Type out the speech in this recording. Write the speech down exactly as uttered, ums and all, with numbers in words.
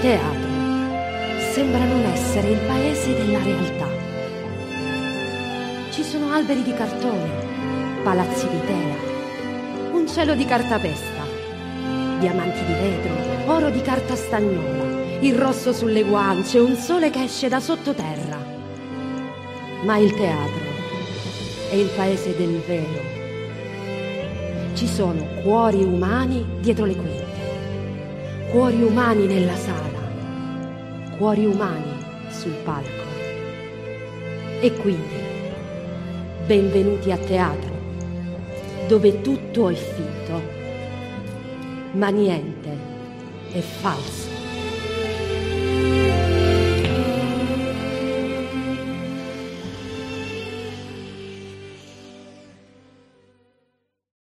teatro sembra non essere il paese della realtà. Ci sono alberi di cartone, palazzi di tela, un cielo di cartapesta, diamanti di vetro, oro di carta stagnola, il rosso sulle guance, un sole che esce da sottoterra. Ma il teatro è il paese del vero. Ci sono cuori umani dietro le quinte, cuori umani nella sala, cuori umani sul palco. E quindi, benvenuti a teatro, dove tutto è finto, ma niente è falso.